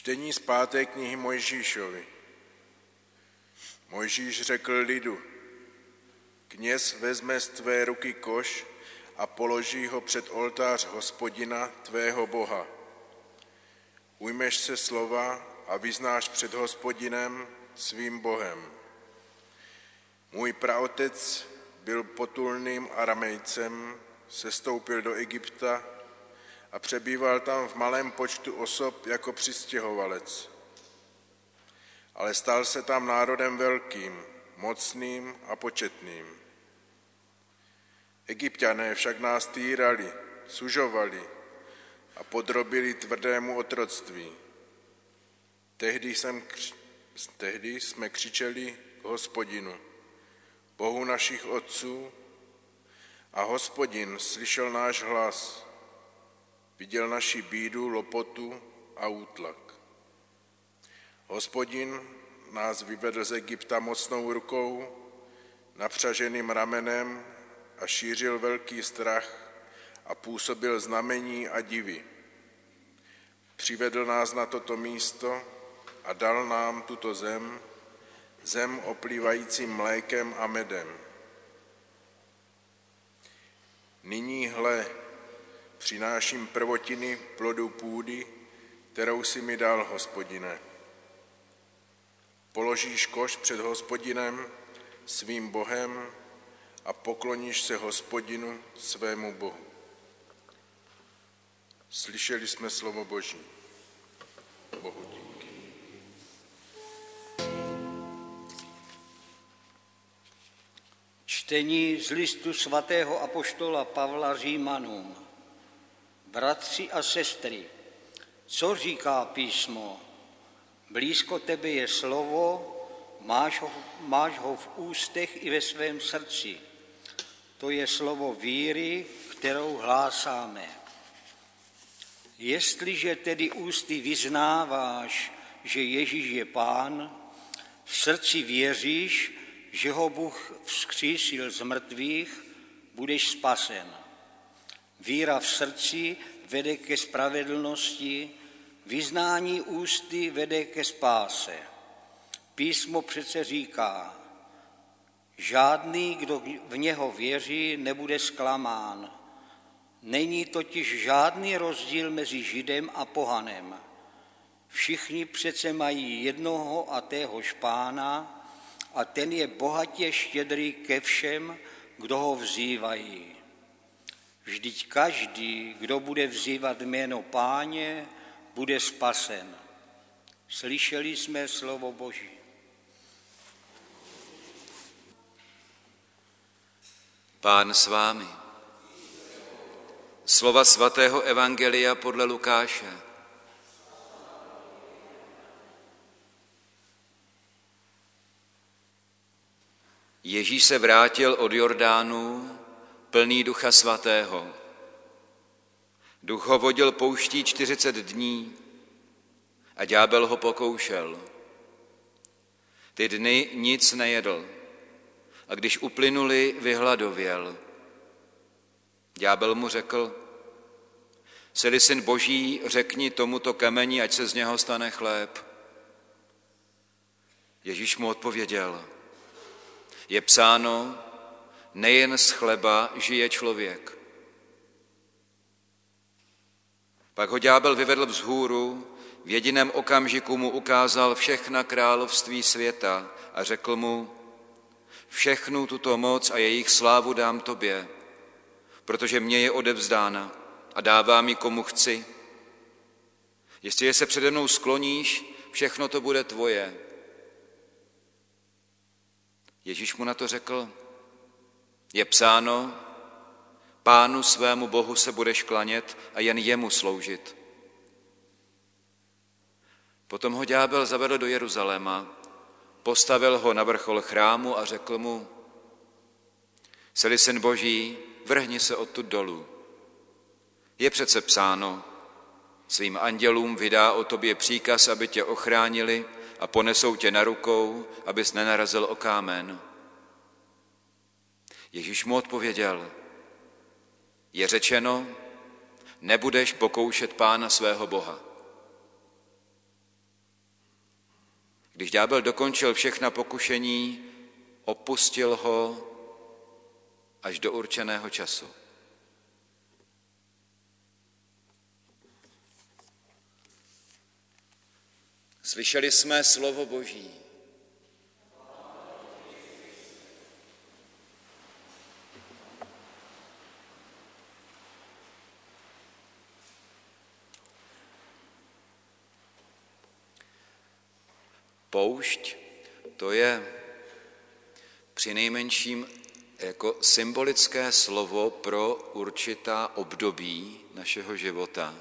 Čtení z 5. knihy Mojžíšovi. Mojžíš řekl lidu: Kněz vezme z tvé ruky koš a položí ho před oltář Hospodina, tvého Boha. Ujmeš se slova a vyznáš před Hospodinem, svým Bohem. Můj praotec byl potulným Aramejcem, sestoupil do Egypta a přebýval tam v malém počtu osob jako přistěhovalec. Ale stal se tam národem velkým, mocným a početným. Egypťané však nás týrali, sužovali a podrobili tvrdému otroctví. Tehdy jsme křičeli k Hospodinu, Bohu našich otců, a Hospodin slyšel náš hlas, viděl naši bídu, lopotu a útlak. Hospodin nás vyvedl z Egypta mocnou rukou, napřaženým ramenem a šířil velký strach a působil znamení a divy. Přivedl nás na toto místo a dal nám tuto zem oplývajícím mlékem a medem. Nyní hle, přináším prvotiny plodu půdy, kterou si mi dal, Hospodine. Položíš koš před Hospodinem, svým Bohem, a pokloníš se Hospodinu, svému Bohu. Slyšeli jsme slovo Boží. Bohu díky. Čtení z listu svatého apoštola Pavla Římanům. Bratři a sestry, co říká písmo? Blízko tebe je slovo, máš ho v ústech i ve svém srdci. To je slovo víry, kterou hlásáme. Jestliže tedy ústy vyznáváš, že Ježíš je Pán, v srdci věříš, že ho Bůh vzkřísil z mrtvých, budeš spasen. Víra v srdci vede ke spravedlnosti, vyznání ústy vede ke spáse. Písmo přece říká, žádný, kdo v něho věří, nebude zklamán. Není totiž žádný rozdíl mezi Židem a pohanem. Všichni přece mají jednoho a téhož Pána a ten je bohatě štědrý ke všem, kdo ho vzývají. Vždyť každý, kdo bude vzývat jméno Páně, bude spasen. Slyšeli jsme slovo Boží. Pán s vámi. Slova svatého evangelia podle Lukáše. Ježíš se vrátil od Jordánu, plný Ducha svatého. Duch ho vodil pouští 40 dní a ďábel ho pokoušel. Ty dny nic nejedl a když uplynuli, vyhladověl. Ďábel mu řekl: Jsi-li syn Boží, řekni tomuto kameni, ať se z něho stane chléb. Ježíš mu odpověděl: Je psáno, nejen z chleba žije člověk. Pak ho ďábel vyvedl vzhůru, v jediném okamžiku mu ukázal všechna království světa a řekl mu: Všechnu tuto moc a jejich slávu dám tobě, protože mně je odevzdána a dávám ji komu chci. Jestliže se přede mnou skloníš, všechno to bude tvoje. Ježíš mu na to řekl: Je psáno, Pánu svému Bohu se budeš klanět a jen jemu sloužit. Potom ho ďábel zavedl do Jeruzaléma, postavil ho na vrchol chrámu a řekl mu: Jsi-li syn Boží, vrhni se odtud dolů. Je přece psáno, svým andělům vydá o tobě příkaz, aby tě ochránili a ponesou tě na rukou, abys nenarazil o kámen. Ježíš mu odpověděl: Je řečeno, nebudeš pokoušet Pána svého Boha. Když ďábel dokončil všechna pokušení, opustil ho až do určeného času. Slyšeli jsme slovo Boží. Poušť, to je přinejmenším jako symbolické slovo pro určitá období našeho života,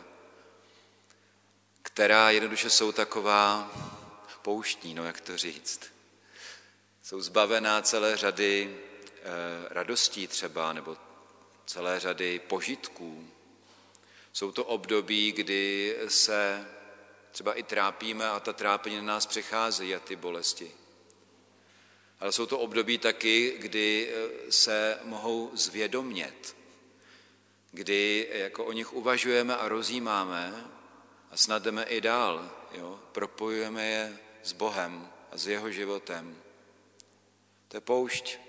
která jednoduše jsou taková pouštní, no jak to říct. Jsou zbavená celé řady radostí třeba, nebo celé řady požitků. Jsou to období, kdy se třeba i trápíme a ta trápení na nás přicházejí a ty bolesti. Ale jsou to období taky, kdy se mohou zvědomět, kdy jako o nich uvažujeme a rozjímáme a snad jdeme i dál, jo? Propojujeme je s Bohem a s jeho životem. To je poušť.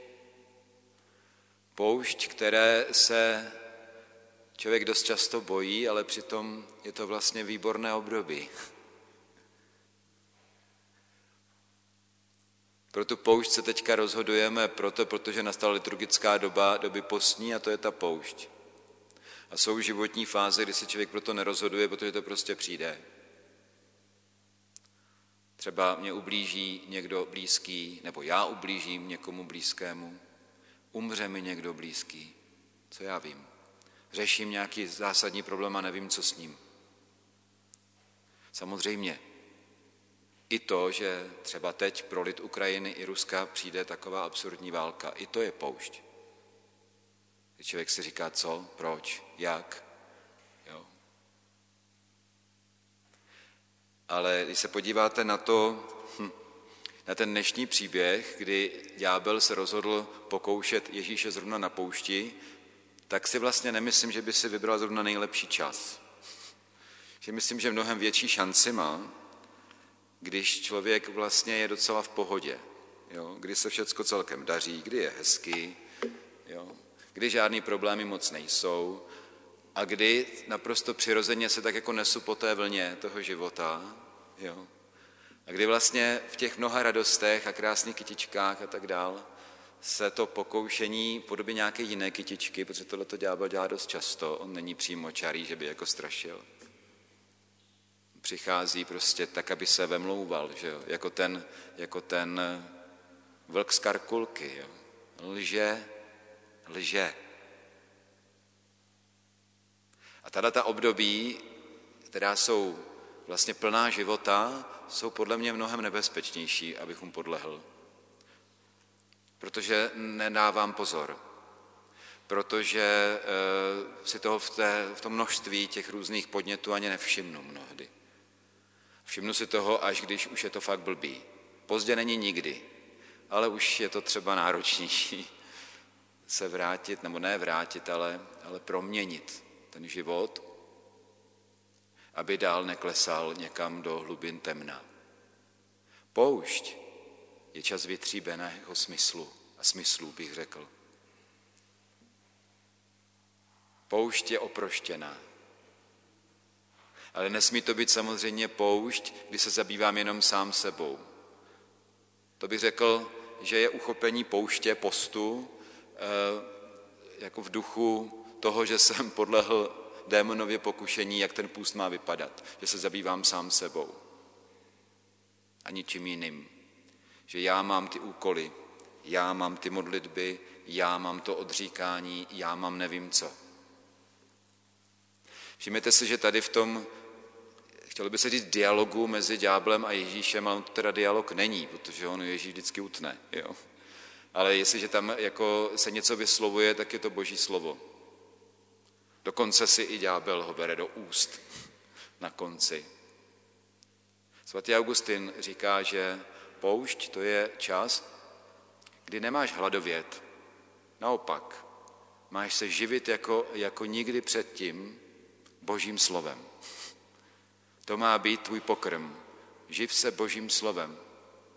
Poušť, které se člověk dost často bojí, ale přitom je to vlastně výborné období. Pro tu poušť se teďka rozhodujeme protože nastala liturgická doby postní a to je ta poušť. A jsou životní fáze, kdy se člověk proto nerozhoduje, protože to prostě přijde. Třeba mě ublíží někdo blízký, nebo já ublížím někomu blízkému, umře mi někdo blízký, co já vím. Řeším nějaký zásadní problém a nevím, co s ním. Samozřejmě i to, že třeba teď pro lid Ukrajiny i Ruska přijde taková absurdní válka, i to je poušť. Když člověk si říká, co, proč, jak. Jo. Ale když se podíváte na na ten dnešní příběh, kdy ďábel se rozhodl pokoušet Ježíše zrovna na poušti, tak si vlastně nemyslím, že by si vybral zrovna nejlepší čas. Že myslím, že mnohem větší šanci má, když člověk vlastně je docela v pohodě, jo? Kdy se všecko celkem daří, kdy je hezky, jo? Kdy žádný problémy moc nejsou a kdy naprosto přirozeně se tak jako nesu po té vlně toho života, jo? A kdy vlastně v těch mnoha radostech a krásných kytičkách a tak dál se to pokoušení v podobě nějaké jiné kytičky, protože tohleto ďábel dělá dost často, on není přímočarý, že by jako strašil. Přichází prostě tak, aby se vemlouval, že jo? Jako ten vlk z Karkulky. Jo? Lže. A tato období, která jsou vlastně plná života, jsou podle mě mnohem nebezpečnější, abychom podlehl. Protože nedávám pozor. Protože si toho v tom množství těch různých podnětů ani nevšimnu mnohdy. Všimnu si toho, až když už je to fakt blbý. Pozdě není nikdy, ale už je to třeba náročnější se vrátit, nebo ne vrátit, ale proměnit ten život, aby dál neklesal někam do hlubin temna. Poušť je čas vytříbeného smyslu a smyslů, bych řekl. Poušť je oproštěná. Ale nesmí to být samozřejmě poušť, kdy se zabývám jenom sám sebou. To bych řekl, že je uchopení pouště, postu, jako v duchu toho, že jsem podlehl démonově pokušení, jak ten půst má vypadat. Že se zabývám sám sebou a ničím jiným. Že já mám ty úkoly, já mám ty modlitby, já mám to odříkání, já mám nevím co. Všimněte si, že tady v tom, chtělo by se říct dialogu mezi ďáblem a Ježíšem, ale to teda dialog není, protože on Ježíš vždycky utne. Jo? Ale jestliže tam jako se něco vyslovuje, tak je to Boží slovo. Dokonce si i ďábel ho bere do úst na konci. Svatý Augustin říká, že poušť to je čas, kdy nemáš hladovět. Naopak, máš se živit jako nikdy předtím Božím slovem. To má být tvůj pokrm. Živ se Božím slovem.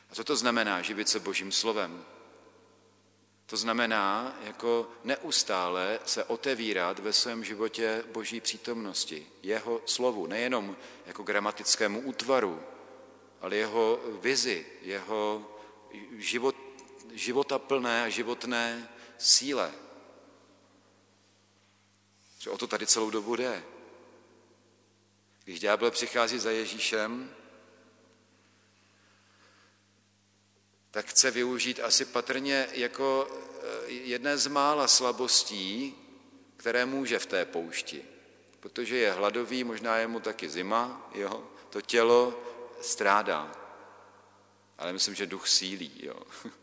A co to znamená živit se Božím slovem? To znamená jako neustále se otevírat ve svém životě Boží přítomnosti, jeho slovu, nejenom jako gramatickému útvaru, ale jeho vizi, jeho životaplné a životné síle. Že o to tady celou dobu jde. Když ďábel přichází za Ježíšem, tak chce využít asi patrně jako jedné z mála slabostí, které může v té poušti. Protože je hladový, možná je mu taky zima, jo? To tělo strádá. Ale myslím, že duch sílí. Jo?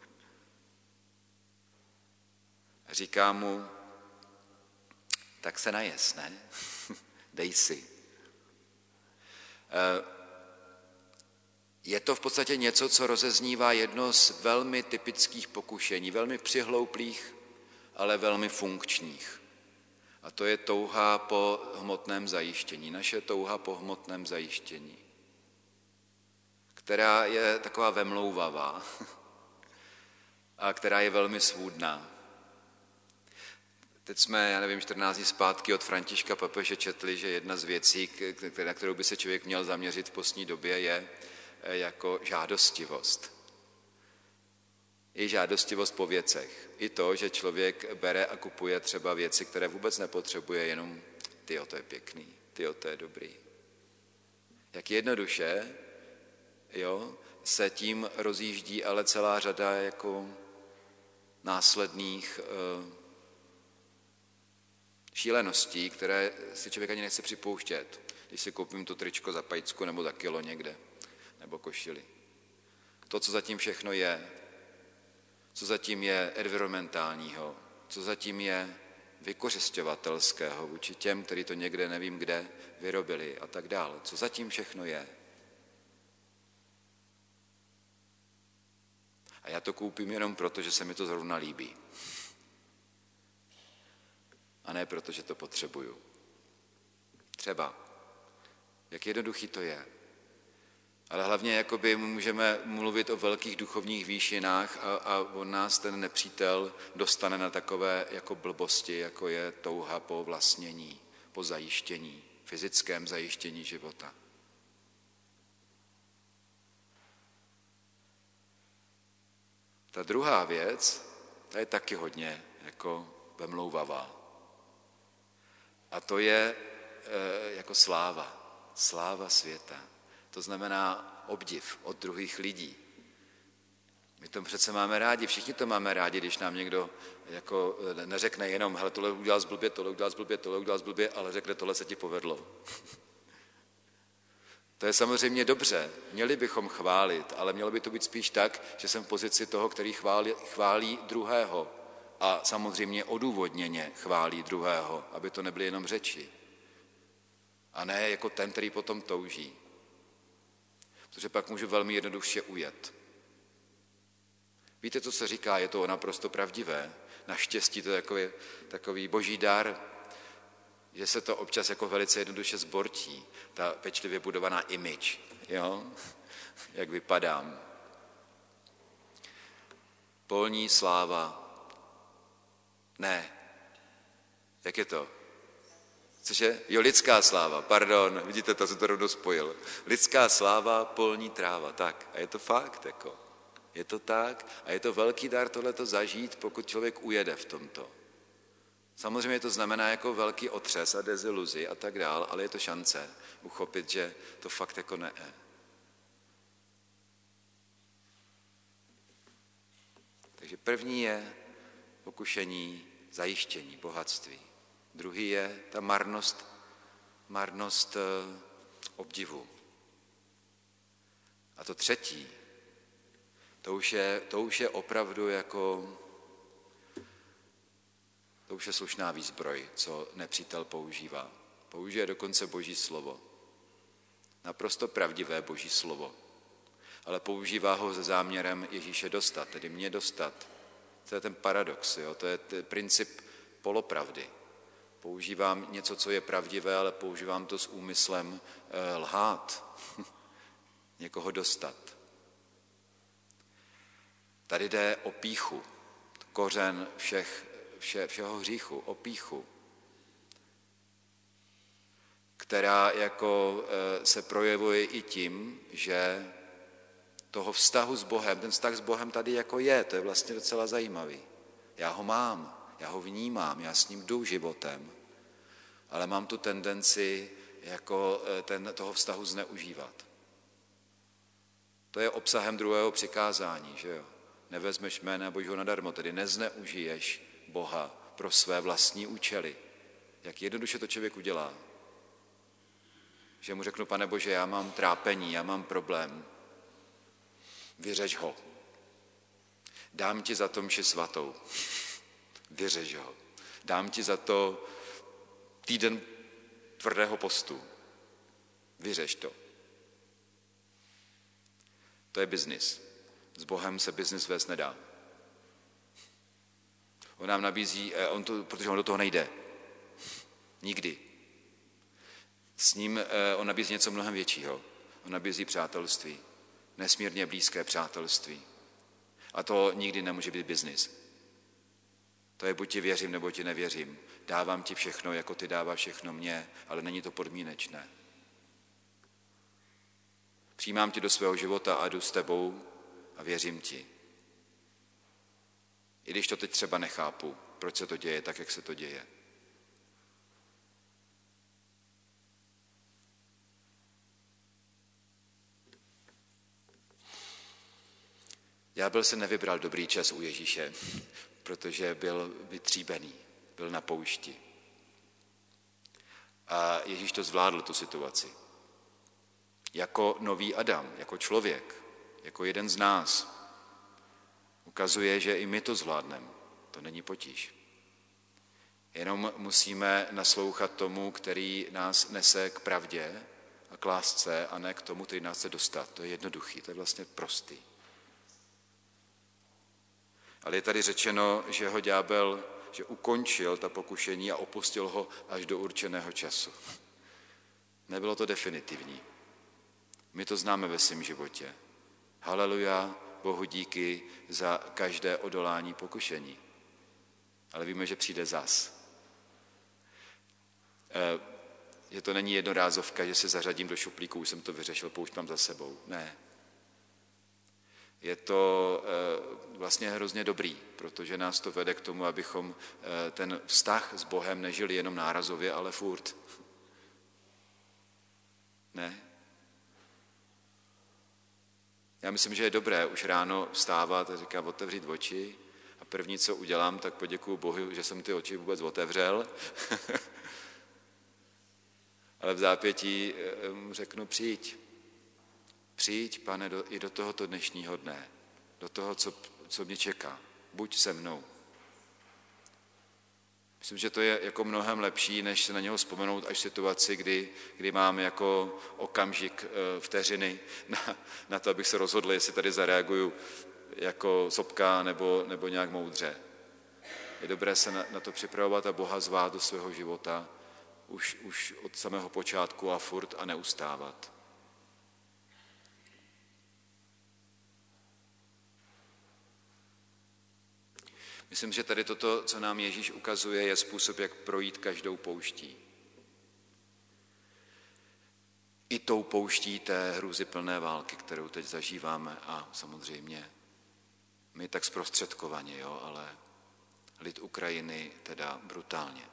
A říká mu, tak se najes, ne? Dej si. Je to v podstatě něco, co rozeznívá jedno z velmi typických pokušení, velmi přihlouplých, ale velmi funkčních. A to je touha po hmotném zajištění, naše touha po hmotném zajištění, která je taková vemlouvavá a která je velmi svůdná. Teď jsme, já nevím, 14 dní zpátky od Františka papeže četli, že jedna z věcí, na kterou by se člověk měl zaměřit v postní době, je jako žádostivost. I žádostivost po věcech. I to, že člověk bere a kupuje třeba věci, které vůbec nepotřebuje, jenom tyjo, to je pěkný, tyjo, to je dobrý. Jak jednoduše, jo, se tím rozjíždí ale celá řada jako následných šíleností, které si člověk ani nechce připouštět, když si koupím to tričko za pajcku nebo za kilo někde, nebo košili. To, co zatím všechno je, co zatím je environmentálního, co zatím je vykořisťovatelského vůči těm, kteří to někde nevím kde vyrobili a tak dále. Co zatím všechno je. A já to koupím jenom proto, že se mi to zrovna líbí. A ne proto, že to potřebuju. Třeba. Jak jednoduchý to je. Ale hlavně jakoby můžeme mluvit o velkých duchovních výšinách a on nás ten nepřítel dostane na takové jako blbosti, jako je touha po vlastnění, po zajištění, fyzickém zajištění života. Ta druhá věc, ta je taky hodně jako vemlouvavá. A to je jako sláva světa. To znamená obdiv od druhých lidí. My to přece máme rádi, všichni to máme rádi, když nám někdo jako neřekne jenom, hele, tohle udělal zblbě, tohle udělal zblbě, tohle udělal zblbě, ale řekne, tohle se ti povedlo. To je samozřejmě dobře, měli bychom chválit, ale mělo by to být spíš tak, že jsem v pozici toho, který chválí druhého a samozřejmě odůvodněně chválí druhého, aby to nebyly jenom řeči. A ne jako ten, který potom touží. Protože pak můžu velmi jednoduše ujet. Víte, co se říká, je to naprosto pravdivé. Naštěstí to je takový boží dar, že se to občas jako velice jednoduše zbortí. Ta pečlivě budovaná image, jo? Jak vypadám. Polní sláva. Ne. Jak je to? Cože? Jo, lidská sláva, pardon, vidíte, to jsem to rovnou spojil. Lidská sláva, polní tráva, tak. A je to fakt, jako. Je to tak a je to velký dar tohleto zažít, pokud člověk ujede v tomto. Samozřejmě to znamená jako velký otřes a deziluzi a tak dál, ale je to šance uchopit, že to fakt jako ne. Takže první je pokušení zajištění, bohatství. Druhý je ta marnost obdivu. A to třetí, to už je opravdu jako, to už je slušná výzbroj, co nepřítel používá. Použije dokonce Boží slovo. Naprosto pravdivé Boží slovo. Ale používá ho se záměrem Ježíše dostat, tedy mě dostat. To je ten paradox, jo? To je princip polopravdy. Používám něco, co je pravdivé, ale používám to s úmyslem lhát, někoho dostat. Tady jde o pýchu, kořen všeho hříchu, o pýchu, která jako se projevuje i tím, že toho vztahu s Bohem, ten vztah s Bohem tady jako je, to je vlastně docela zajímavý. Já ho mám, já ho vnímám, já s ním jdu životem, ale mám tu tendenci jako toho vztahu zneužívat. To je obsahem druhého přikázání, že jo? Nevezmeš jména Božího nadarmo, tedy nezneužiješ Boha pro své vlastní účely. Jak jednoduše to člověk udělá. Že mu řeknu, Pane Bože, já mám trápení, já mám problém. Vyřeš ho. Dám ti za to mši svatou. Vyřeš ho. Dám ti za to týden tvrdého postu. Vyřeš to. To je biznis. S Bohem se biznis vést nedá. On nám nabízí, protože on do toho nejde. Nikdy. S ním on nabízí něco mnohem většího. On nabízí přátelství. Nesmírně blízké přátelství. A to nikdy nemůže být biznis. To je buď ti věřím, nebo ti nevěřím. Dávám ti všechno, jako ty dáváš všechno mně, ale není to podmínečné. Přijímám tě do svého života a jdu s tebou a věřím ti. I když to teď třeba nechápu, proč se to děje tak, jak se to děje. Ďábel se nevybral dobrý čas u Ježíše, protože byl vytříbený, byl na poušti. A Ježíš to zvládl, tu situaci. Jako nový Adam, jako člověk, jako jeden z nás. Ukazuje, že i my to zvládneme. To není potíž. Jenom musíme naslouchat tomu, který nás nese k pravdě a k lásce, a ne k tomu, který nás chce dostat. To je jednoduchý, to je vlastně prostý. Ale je tady řečeno, že ho ďábel, že ukončil ta pokušení a opustil ho až do určeného času. Nebylo to definitivní. My to známe ve svém životě. Haleluja, Bohu díky za každé odolání pokušení. Ale víme, že přijde zas. Že to není jednorázovka, že se zařadím do šuplíku, už jsem to vyřešil, poušť mám za sebou. Ne. Je to vlastně hrozně dobrý, protože nás to vede k tomu, abychom ten vztah s Bohem nežili jenom nárazově, ale furt. Ne. Já myslím, že je dobré už ráno vstávat a říkat, otevřít oči a první, co udělám, tak poděkuju Bohu, že jsem ty oči vůbec otevřel. Ale v zápětí mu řeknu, přijď, Pane, i do tohoto dnešního dne, do toho, co mě čeká. Buď se mnou. Myslím, že to je jako mnohem lepší, než se na něho vzpomenout až v situaci, kdy mám jako okamžik vteřiny na to, abych se rozhodl, jestli tady zareaguju jako sopka nebo nějak moudře. Je dobré se na to připravovat a Boha zvát do svého života už od samého počátku a furt a neustávat. Myslím, že tady toto, co nám Ježíš ukazuje, je způsob, jak projít každou pouští. I tou pouští té hrůzyplné války, kterou teď zažíváme a samozřejmě my tak zprostředkovaně, jo, ale lid Ukrajiny teda brutálně.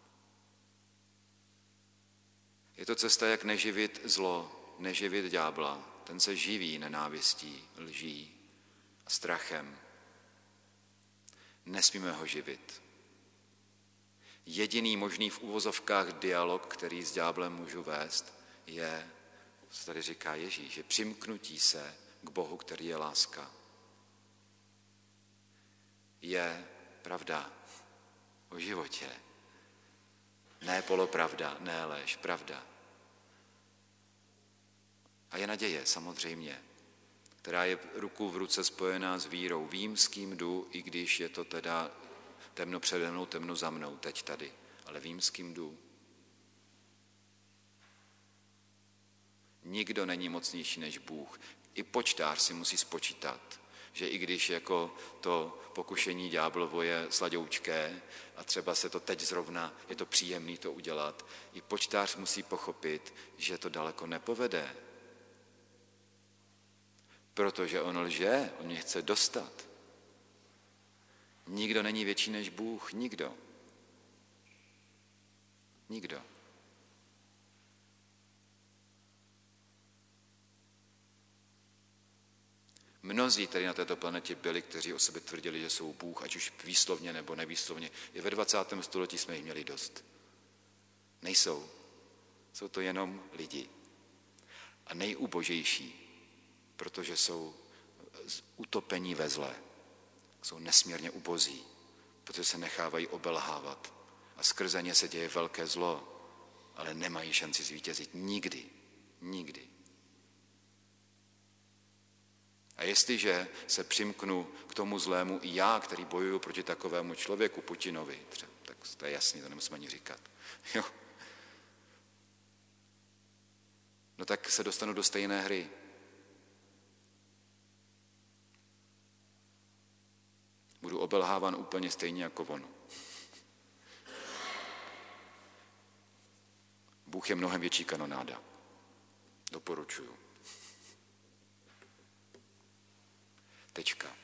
Je to cesta, jak neživit zlo, neživit ďábla. Ten se živí nenávistí, lží a strachem. Nesmíme ho živit. Jediný možný v uvozovkách dialog, který s ďáblem můžu vést, je, co tady říká Ježíš, že přimknutí se k Bohu, který je láska. Je pravda o životě. Ne polopravda, ne lež, pravda. A je naděje, samozřejmě, která je ruku v ruce spojená s vírou. Vím, s kým jdu, i když je to teda temno přede mnou, temno za mnou, teď tady. Ale vím, s kým jdu. Nikdo není mocnější než Bůh. I počtář si musí spočítat, že i když jako to pokušení ďáblovo je sladoučké a třeba se to teď zrovna, je to příjemný to udělat, i počtář musí pochopit, že to daleko nepovede. Protože on lže, on mě chce dostat. Nikdo není větší než Bůh, nikdo. Nikdo. Mnozí tady na této planetě byli, kteří o sobě tvrdili, že jsou Bůh, ať už výslovně nebo nevýslovně. I ve 20. století jsme jich měli dost. Nejsou. Jsou to jenom lidi. A nejubožejší, protože jsou utopení ve zle. Jsou nesmírně ubozí, protože se nechávají obelhávat. A skrze ně se děje velké zlo, ale nemají šanci zvítězit nikdy. Nikdy. A jestliže se přimknu k tomu zlému i já, který bojuju proti takovému člověku, Putinovi, třeba, tak to je jasný, to nemusíme ani říkat. Jo. No tak se dostanu do stejné hry. Budu obelháván úplně stejně jako on. Bůh je mnohem větší kanonáda. Doporučuju. Tečka.